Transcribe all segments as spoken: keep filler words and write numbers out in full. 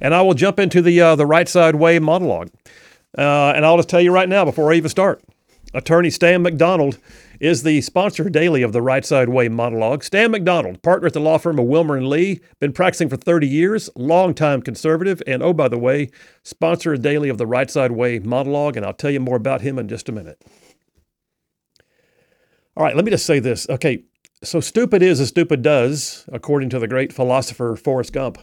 and I will jump into the uh, the Right Side Way monologue. Uh, and I'll just tell you right now before I even start. Attorney Stan McDonald is the sponsor daily of the Right Side Way monologue. Stan McDonald, partner at the law firm of Wilmer and Lee, been practicing for thirty years, longtime conservative, and oh, by the way, sponsor daily of the Right Side Way monologue, and I'll tell you more about him in just a minute. All right, let me just say this. Okay, so stupid is as stupid does, according to the great philosopher Forrest Gump.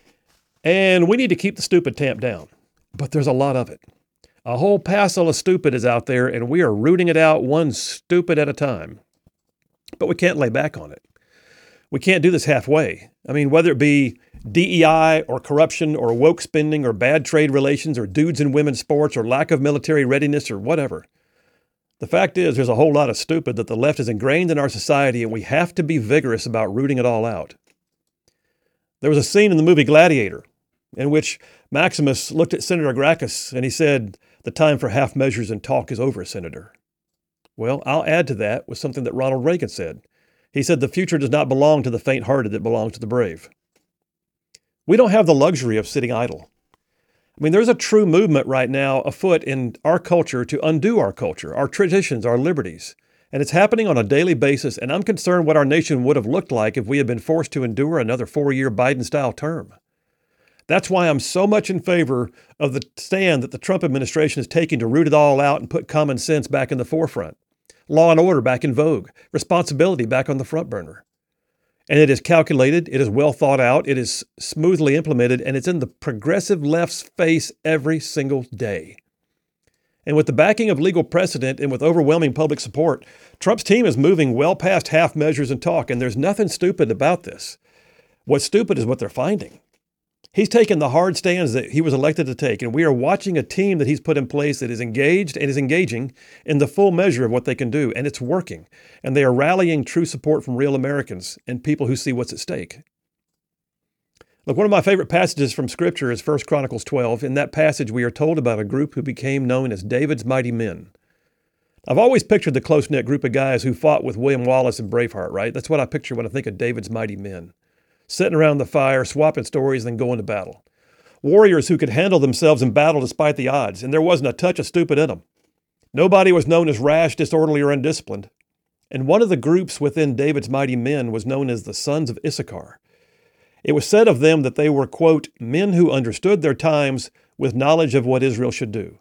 And we need to keep the stupid tamped down, but there's a lot of it. A whole passel of stupid is out there, and we are rooting it out one stupid at a time. But we can't lay back on it. We can't do this halfway. I mean, whether it be D E I or corruption or woke spending or bad trade relations or dudes and women's sports or lack of military readiness or whatever. The fact is, there's a whole lot of stupid that the left is ingrained in our society, and we have to be vigorous about rooting it all out. There was a scene in the movie Gladiator in which Maximus looked at Senator Gracchus and he said, "The time for half measures and talk is over, Senator." Well, I'll add to that with something that Ronald Reagan said. He said, "The future does not belong to the faint-hearted, it belongs to the brave." We don't have the luxury of sitting idle. I mean, there's a true movement right now afoot in our culture to undo our culture, our traditions, our liberties. And it's happening on a daily basis, and I'm concerned what our nation would have looked like if we had been forced to endure another four-year Biden-style term. That's why I'm so much in favor of the stand that the Trump administration is taking to root it all out and put common sense back in the forefront, law and order back in vogue, responsibility back on the front burner. And it is calculated, it is well thought out, it is smoothly implemented, and it's in the progressive left's face every single day. And with the backing of legal precedent and with overwhelming public support, Trump's team is moving well past half measures and talk, and there's nothing stupid about this. What's stupid is what they're finding. He's taken the hard stands that he was elected to take, and we are watching a team that he's put in place that is engaged and is engaging in the full measure of what they can do, and it's working. And they are rallying true support from real Americans and people who see what's at stake. Look, one of my favorite passages from Scripture is First Chronicles twelve. In that passage, we are told about a group who became known as David's mighty men. I've always pictured the close-knit group of guys who fought with William Wallace and Braveheart, right? That's what I picture when I think of David's mighty men. Sitting around the fire, swapping stories, then going to battle. Warriors who could handle themselves in battle despite the odds, and there wasn't a touch of stupid in them. Nobody was known as rash, disorderly, or undisciplined. And one of the groups within David's mighty men was known as the sons of Issachar. It was said of them that they were, quote, men who understood their times with knowledge of what Israel should do.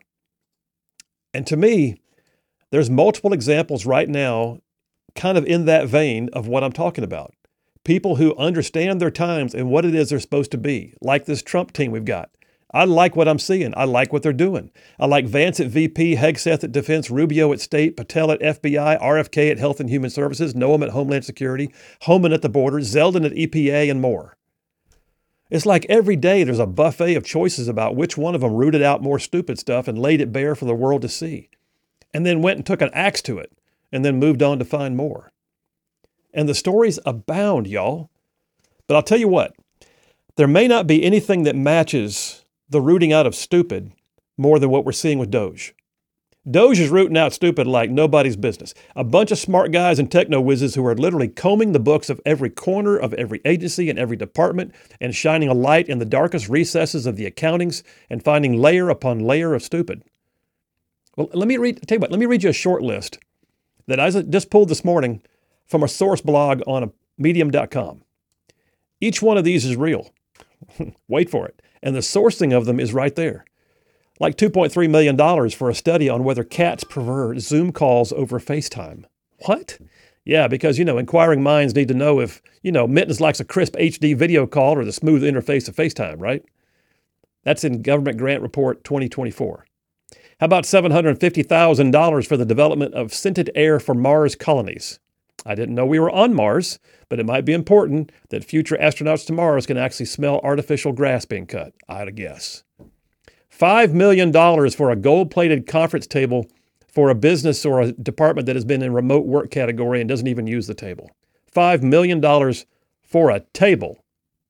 And to me, there's multiple examples right now kind of in that vein of what I'm talking about. People who understand their times and what it is they're supposed to be, like this Trump team we've got. I like what I'm seeing. I like what they're doing. I like Vance at V P, Hegseth at Defense, Rubio at State, Patel at F B I, R F K at Health and Human Services, Noam at Homeland Security, Homan at the border, Zeldin at E P A, and more. It's like every day there's a buffet of choices about which one of them rooted out more stupid stuff and laid it bare for the world to see, and then went and took an axe to it, and then moved on to find more. And the stories abound, y'all. But I'll tell you what, there may not be anything that matches the rooting out of stupid more than what we're seeing with Doge. Doge is rooting out stupid like nobody's business. A bunch of smart guys and techno whizzes who are literally combing the books of every corner of every agency and every department and shining a light in the darkest recesses of the accountings and finding layer upon layer of stupid. Well, let me read, tell you what, let me read you a short list that I just pulled this morning from a source blog on medium dot com. Each one of these is real. Wait for it. And the sourcing of them is right there. Like two point three million dollars for a study on whether cats prefer Zoom calls over FaceTime. What? Yeah, because, you know, inquiring minds need to know if, you know, Mittens likes a crisp H D video call or the smooth interface of FaceTime, right? That's in Government Grant Report twenty twenty-four. How about seven hundred fifty thousand dollars for the development of scented air for Mars colonies? I didn't know we were on Mars, but it might be important that future astronauts to Mars can actually smell artificial grass being cut, I'd guess. five million dollars for a gold-plated conference table for a business or a department that has been in remote work category and doesn't even use the table. five million dollars for a table.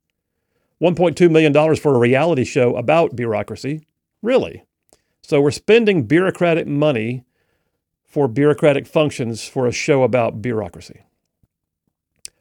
one point two million dollars for a reality show about bureaucracy. Really? So we're spending bureaucratic money for bureaucratic functions for a show about bureaucracy.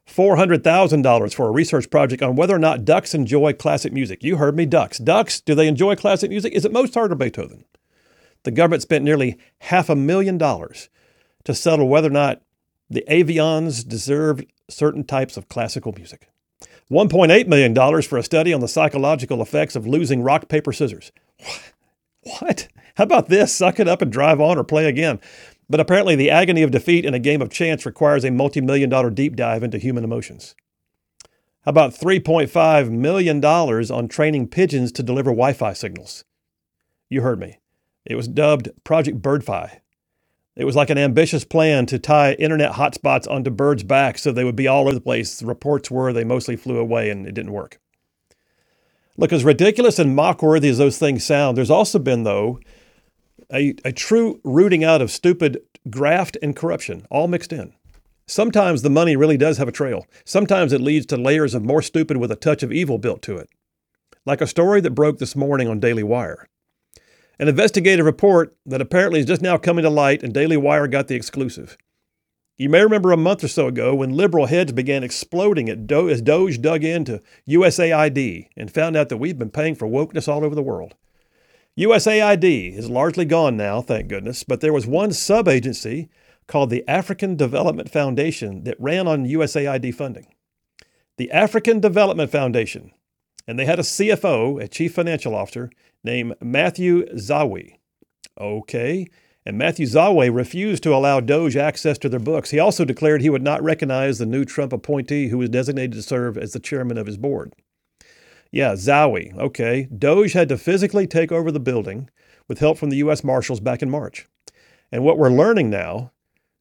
four hundred thousand dollars for a research project on whether or not ducks enjoy classic music. You heard me, ducks. Ducks, do they enjoy classic music? Is it Mozart or Beethoven? The government spent nearly half a million dollars to settle whether or not the avians deserved certain types of classical music. one point eight million dollars for a study on the psychological effects of losing rock, paper, scissors. What? How about this? Suck it up and drive on or play again. But apparently the agony of defeat in a game of chance requires a multi-million dollar deep dive into human emotions. How about three point five million dollars on training pigeons to deliver Wi-Fi signals? You heard me. It was dubbed Project Birdfi. It was like an ambitious plan to tie internet hotspots onto birds' backs so they would be all over the place. The reports were they mostly flew away and it didn't work. Look, as ridiculous and mock-worthy as those things sound, there's also been, though, a, a true rooting out of stupid graft and corruption, all mixed in. Sometimes the money really does have a trail. Sometimes it leads to layers of more stupid with a touch of evil built to it. Like a story that broke this morning on Daily Wire. An investigative report that apparently is just now coming to light, and Daily Wire got the exclusive. You may remember a month or so ago when liberal heads began exploding at Do- as Doge dug into U S A I D and found out that we've been paying for wokeness all over the world. U S A I D is largely gone now, thank goodness, but there was one sub-agency called the African Development Foundation that ran on U S A I D funding. The African Development Foundation, and they had a C F O, a chief financial officer, named Matthew Zawi. Okay. And Matthew Zawi refused to allow Doge access to their books. He also declared he would not recognize the new Trump appointee who was designated to serve as the chairman of his board. Yeah, Zawi. Okay. Doge had to physically take over the building with help from the U S Marshals back in March. And what we're learning now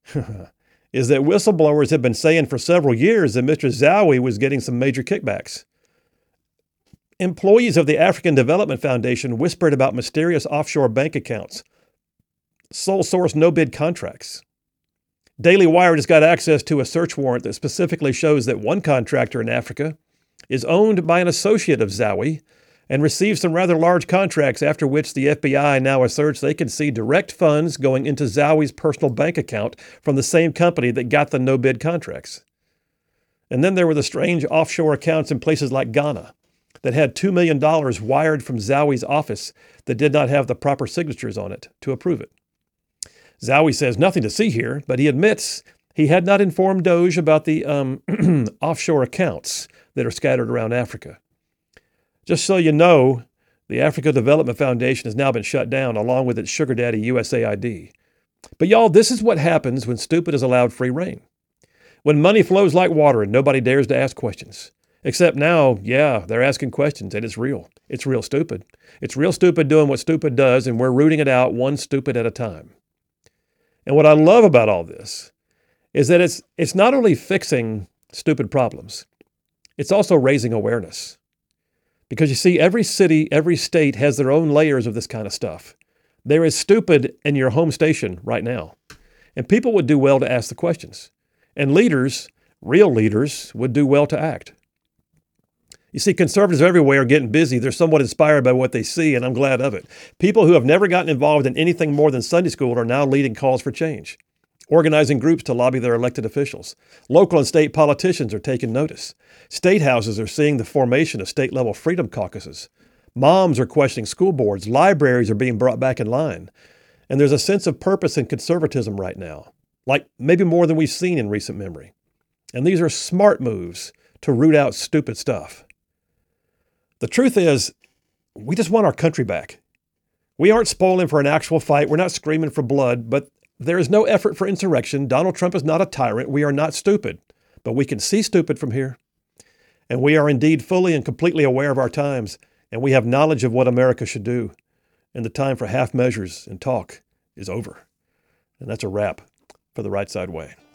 is that whistleblowers have been saying for several years that Mister Zawi was getting some major kickbacks. Employees of the African Development Foundation whispered about mysterious offshore bank accounts, sole source no-bid contracts. Daily Wire just got access to a search warrant that specifically shows that one contractor in Africa is owned by an associate of Zawi and received some rather large contracts, after which the F B I now asserts they can see direct funds going into Zawi's personal bank account from the same company that got the no-bid contracts. And then there were the strange offshore accounts in places like Ghana that had two million dollars wired from Zawi's office that did not have the proper signatures on it to approve it. Zawi says nothing to see here, but he admits he had not informed Doge about the um, offshore accounts that are scattered around Africa. Just so you know, the Africa Development Foundation has now been shut down, along with its sugar daddy U S A I D. But y'all, this is what happens when stupid is allowed free rein. When money flows like water and nobody dares to ask questions. Except now, yeah, they're asking questions, and it's real. It's real stupid. It's real stupid doing what stupid does, and we're rooting it out one stupid at a time. And what I love about all this is that it's it's not only fixing stupid problems, it's also raising awareness. Because you see, every city, every state has their own layers of this kind of stuff. There is stupid in your home station right now. And people would do well to ask the questions. And leaders, real leaders, would do well to act. You see, conservatives everywhere are getting busy. They're somewhat inspired by what they see, and I'm glad of it. People who have never gotten involved in anything more than Sunday school are now leading calls for change, organizing groups to lobby their elected officials. Local and state politicians are taking notice. State houses are seeing the formation of state-level freedom caucuses. Moms are questioning school boards. Libraries are being brought back in line. And there's a sense of purpose and conservatism right now, like maybe more than we've seen in recent memory. And these are smart moves to root out stupid stuff. The truth is, we just want our country back. We aren't spoiling for an actual fight. We're not screaming for blood, but there is no effort for insurrection. Donald Trump is not a tyrant. We are not stupid, but we can see stupid from here. And we are indeed fully and completely aware of our times, and we have knowledge of what America should do. And the time for half measures and talk is over. And that's a wrap for the Right Side Way.